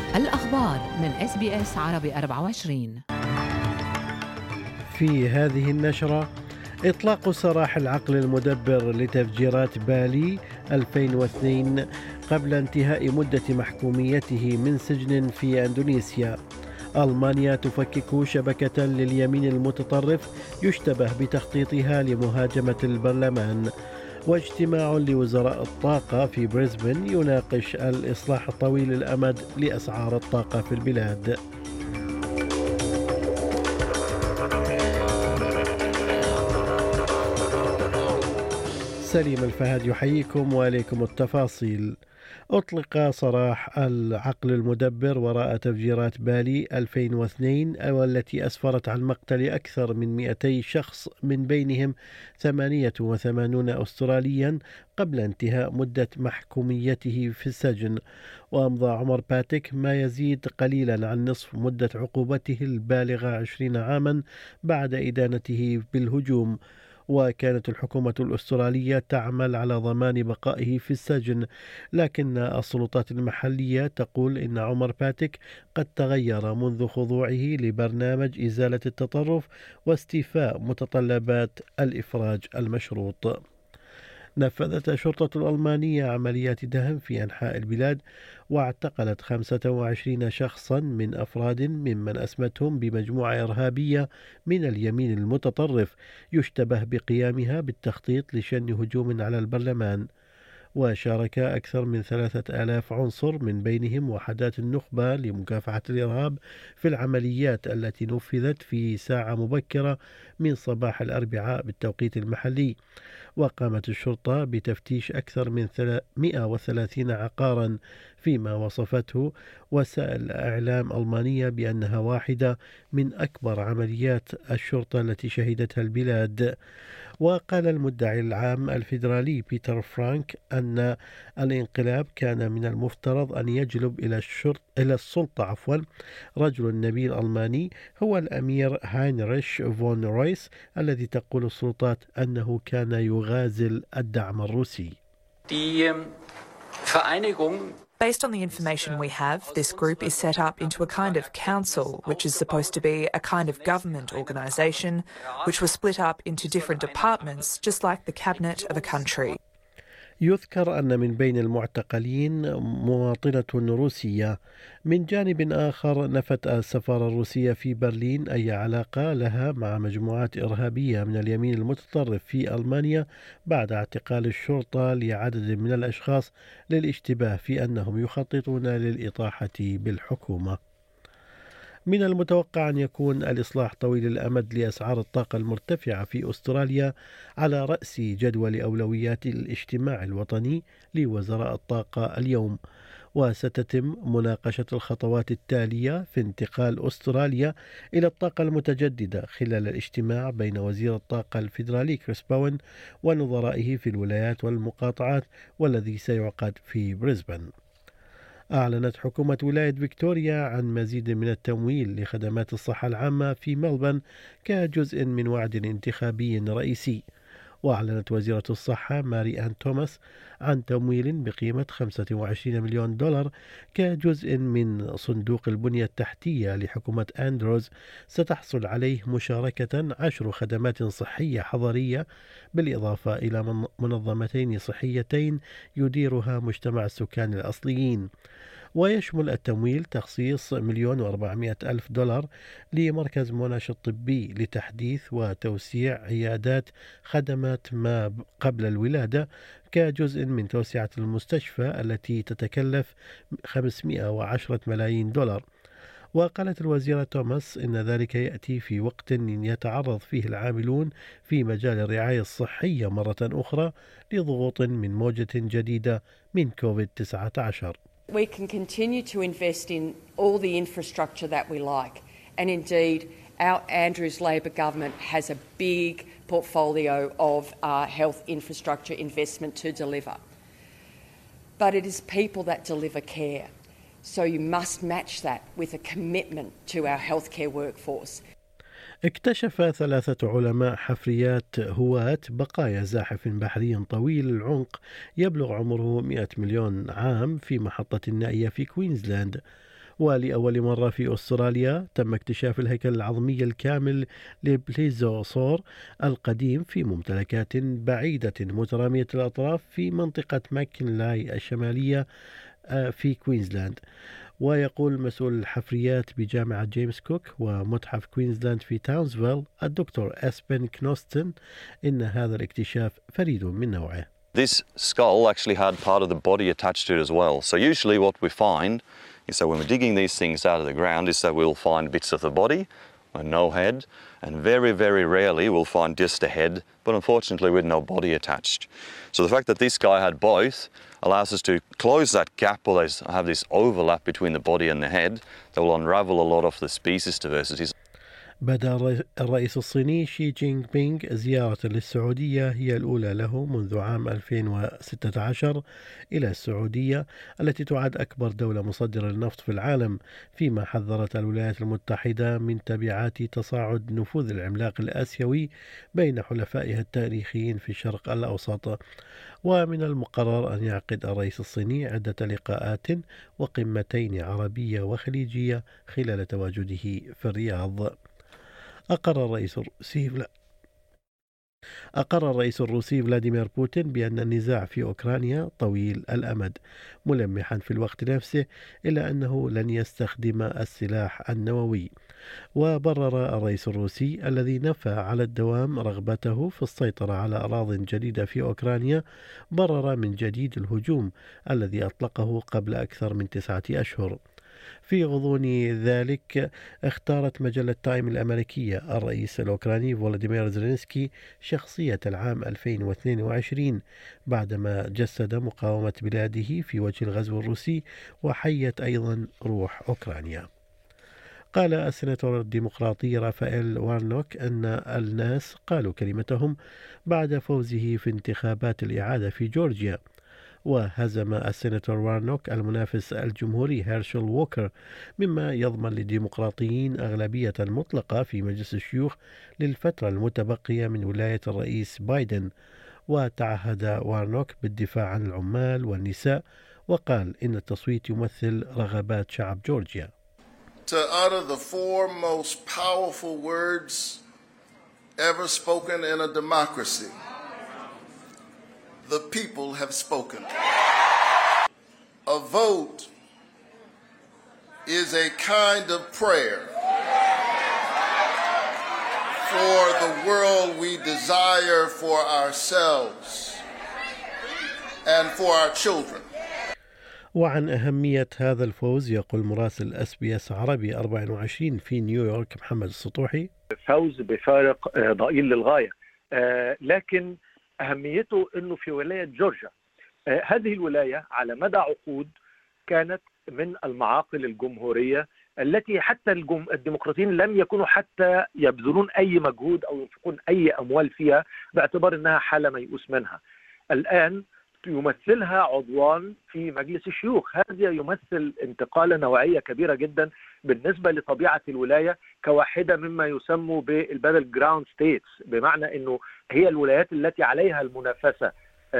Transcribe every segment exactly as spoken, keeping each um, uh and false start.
الأخبار من إس بي إس عربي أربعة وعشرين. في هذه النشرة: إطلاق سراح العقل المدبر لتفجيرات بالي ألفين واثنين قبل انتهاء مدة محكوميته من سجن في أندونيسيا. ألمانيا تفكك شبكة لليمين المتطرف يشتبه بتخطيطها لمهاجمة البرلمان. واجتماع لوزراء الطاقة في بريسبن يناقش الإصلاح الطويل الأمد لأسعار الطاقة في البلاد. سليم الفهد يحييكم وإليكم التفاصيل. أطلق سراح العقل المدبر وراء تفجيرات بالي ألفين واثنين والتي أسفرت عن مقتل أكثر من مئتي شخص من بينهم ثمانية وثمانين أستراليا قبل انتهاء مدة محكوميته في السجن. وأمضى عمر باتيك ما يزيد قليلا عن نصف مدة عقوبته البالغة عشرين عاما بعد إدانته بالهجوم. وكانت الحكومة الأسترالية تعمل على ضمان بقائه في السجن، لكن السلطات المحلية تقول إن عمر باتيك قد تغير منذ خضوعه لبرنامج إزالة التطرف واستيفاء متطلبات الإفراج المشروط. نفذت الشرطة الألمانية عمليات دهم في أنحاء البلاد واعتقلت خمسة وعشرين شخصا من أفراد ممن أسمتهم بمجموعة إرهابية من اليمين المتطرف يشتبه بقيامها بالتخطيط لشن هجوم على البرلمان. وشارك أكثر من ثلاثة آلاف عنصر من بينهم وحدات النخبة لمكافحة الإرهاب في العمليات التي نفذت في ساعة مبكرة من صباح الأربعاء بالتوقيت المحلي. وقامت الشرطة بتفتيش أكثر من مئة وثلاثين عقارا فيما وصفته وسائل الإعلام الألمانية بأنها واحدة من أكبر عمليات الشرطة التي شهدتها البلاد. وقال المدعي العام الفيدرالي بيتر فرانك أن الانقلاب كان من المفترض أن يجلب إلى الشرط إلى السلطة عفوا رجل نبيل ألماني هو الأمير هاينريش فون رويس الذي تقول السلطات أنه كان يغازل الدعم الروسي. Based on the information we have, this group is set up into a kind of council, which is supposed to be a kind of government organisation, which was split up into different departments, just like the cabinet of a country. يذكر أن من بين المعتقلين مواطنة روسية. من جانب آخر نفت السفارة الروسية في برلين أي علاقة لها مع مجموعات إرهابية من اليمين المتطرف في ألمانيا بعد اعتقال الشرطة لعدد من الأشخاص للاشتباه في أنهم يخططون للإطاحة بالحكومة. من المتوقع أن يكون الإصلاح طويل الأمد لأسعار الطاقة المرتفعة في أستراليا على رأس جدول أولويات الاجتماع الوطني لوزراء الطاقة اليوم. وستتم مناقشة الخطوات التالية في انتقال أستراليا إلى الطاقة المتجددة خلال الاجتماع بين وزير الطاقة الفيدرالي كريس باون ونظرائه في الولايات والمقاطعات والذي سيعقد في بريسبن. أعلنت حكومة ولاية فيكتوريا عن مزيد من التمويل لخدمات الصحة العامة في ملبن كجزء من وعد انتخابي رئيسي. وأعلنت وزيرة الصحة ماري آن توماس عن تمويل بقيمة خمسة وعشرين مليون دولار كجزء من صندوق البنية التحتية لحكومة أندروز ستحصل عليه مشاركة عشر خدمات صحية حضرية بالإضافة إلى منظمتين صحيتين يديرها مجتمع السكان الأصليين. ويشمل التمويل تخصيص مليون وأربعمائة ألف دولار لمركز موناش الطبي لتحديث وتوسيع عيادات خدمات ما قبل الولادة كجزء من توسعة المستشفى التي تتكلف خمسمائة وعشرة ملايين دولار. وقالت الوزيرة توماس إن ذلك يأتي في وقت يتعرض فيه العاملون في مجال الرعاية الصحية مرة أخرى لضغوط من موجة جديدة من كوفيد تسعة عشر. We can continue to invest in all the infrastructure that we like. And indeed, our Andrews Labor government has a big portfolio of uh, health infrastructure investment to deliver. But it is people that deliver care. So you must match that with a commitment to our healthcare workforce. اكتشف ثلاثة علماء حفريات هواة بقايا زاحف بحري طويل العنق يبلغ عمره مئة مليون عام في محطة نائية في كوينزلاند. ولأول مرة في أستراليا تم اكتشاف الهيكل العظمي الكامل لبليزوسور القديم في ممتلكات بعيدة مترامية الأطراف في منطقة ماكنلاي الشمالية في كوينزلاند. ويقول مسؤول الحفريات بجامعة جيمس كوك ومتحف كوينزلاند في تاونسفيل الدكتور أسبن كنوستن إن هذا الاكتشاف فريد من نوعه. This skull actually had part of the body attached to it as well. So usually what we find is that when we're digging these things out of the ground is that we'll find bits of the body and no head, and very, very rarely we'll find just a head, but unfortunately with no body attached. So the fact that this guy had both allows us to close that gap, or have this overlap between the body and the head that will unravel a lot of the species diversities. بدأ الرئيس الصيني شي جينغ بينغ زيارة للسعودية هي الأولى له منذ عام ألفين وستة عشر إلى السعودية التي تعد أكبر دولة مصدرة للنفط في العالم، فيما حذرت الولايات المتحدة من تبعات تصاعد نفوذ العملاق الآسيوي بين حلفائها التاريخيين في الشرق الأوسط. ومن المقرر أن يعقد الرئيس الصيني عدة لقاءات وقمتين عربية وخليجية خلال تواجده في الرياض. أقر الرئيس الروسي أقر الرئيس الروسي فلاديمير بوتين بأن النزاع في أوكرانيا طويل الأمد، ملمحا في الوقت نفسه إلا أنه لن يستخدم السلاح النووي. وبرر الرئيس الروسي الذي نفى على الدوام رغبته في السيطرة على أراضٍ جديدة في أوكرانيا، برر من جديد الهجوم الذي أطلقه قبل أكثر من تسعة أشهر. في غضون ذلك اختارت مجلة تايم الأمريكية الرئيس الأوكراني فولوديمير زيلينسكي شخصية العام ألفين واثنين وعشرين بعدما جسد مقاومة بلاده في وجه الغزو الروسي وحيت أيضا روح أوكرانيا. قال السيناتور الديمقراطي رافائيل وارنوك أن الناس قالوا كلمتهم بعد فوزه في انتخابات الإعادة في جورجيا. وهزم السيناتور وارنوك المنافس الجمهوري هيرشل ووكر، مما يضمن للديمقراطيين أغلبية مطلقة في مجلس الشيوخ للفترة المتبقية من ولاية الرئيس بايدن. وتعهد وارنوك بالدفاع عن العمال والنساء، وقال إن التصويت يمثل رغبات شعب جورجيا. To utter the four most powerful words ever spoken in a democracy. The people have spoken. A vote is a kind of prayer for the world we desire for ourselves and for our children. وعن أهمية هذا الفوز يقول مراسل اس بي اس عربي أربعة وعشرين في نيويورك محمد السطوحي: فوز بفارق ضئيل للغاية، لكن أهميته أنه في ولاية جورجيا. هذه الولاية على مدى عقود كانت من المعاقل الجمهورية التي حتى الديمقراطيين لم يكونوا حتى يبذلون أي مجهود أو ينفقون أي أموال فيها باعتبار أنها حالة ميؤوس منها. الآن يمثلها عضوان في مجلس الشيوخ. هذا يمثل انتقالة نوعية كبيرة جدا بالنسبة لطبيعة الولاية كواحدة مما يسمى بالباتل جراوند ستيتس، بمعنى أنه هي الولايات التي عليها المنافسة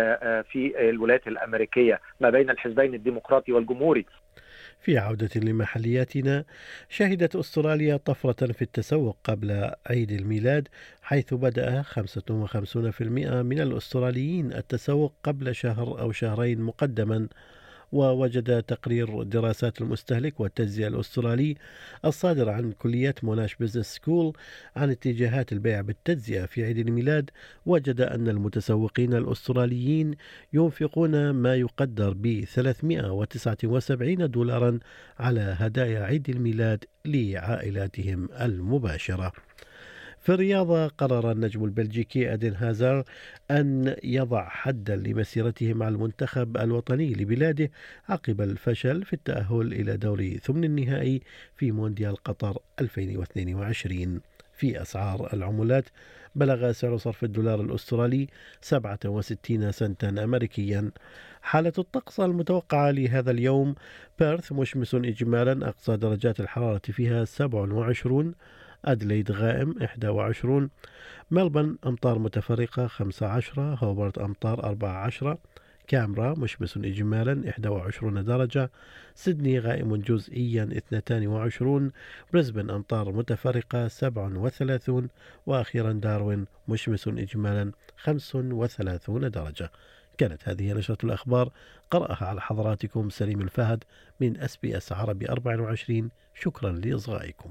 في الولايات الأمريكية ما بين الحزبين الديمقراطي والجمهوري. في عودة لمحلياتنا، شهدت أستراليا طفرة في التسوق قبل عيد الميلاد، حيث بدأ خمسة وخمسين بالمئة من الأستراليين التسوق قبل شهر أو شهرين مقدما. ووجد تقرير دراسات المستهلك والتجزئة الأسترالي الصادر عن كلية موناش بزنس سكول عن اتجاهات البيع بالتجزئة في عيد الميلاد، وجد أن المتسوقين الأستراليين ينفقون ما يقدر ب ثلاثمئة وتسعة وسبعين دولارا على هدايا عيد الميلاد لعائلاتهم المباشرة. في الرياضة، قرر النجم البلجيكي أدين هازار أن يضع حدا لمسيرته مع المنتخب الوطني لبلاده عقب الفشل في التأهل إلى دور ثمن النهائي في مونديال قطر ألفين واثنين وعشرين. في أسعار العملات، بلغ سعر صرف الدولار الأسترالي سبعة وستين سنتا أمريكيا. حالة الطقس المتوقعة لهذا اليوم: بيرث مشمس إجمالا، أقصى درجات الحرارة فيها سبعة وعشرين، أدليد غائم إحدى وعشرين، ملبن أمطار متفرقة خمسة عشر، هوبرت أمطار أربعة عشر، كامبرا مشمس إجمالا إحدى وعشرين درجة، سيدني غائم جزئيا اثنتان وعشرون، بريسبن أمطار متفرقة سبع وثلاثون، وأخيرا داروين مشمس إجمالا خمس وثلاثون درجة. كانت هذه نشرة الأخبار قرأها على حضراتكم سليم الفهد من إس بي إس عربي أربعة وعشرين. شكرا لإصغائكم.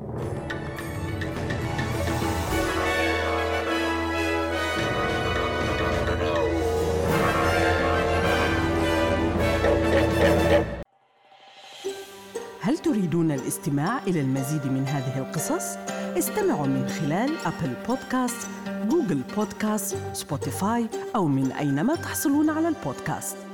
هل تريدون الاستماع إلى المزيد من هذه القصص؟ استمعوا من خلال أبل بودكاست، جوجل بودكاست، سبوتيفاي أو من أينما تحصلون على البودكاست.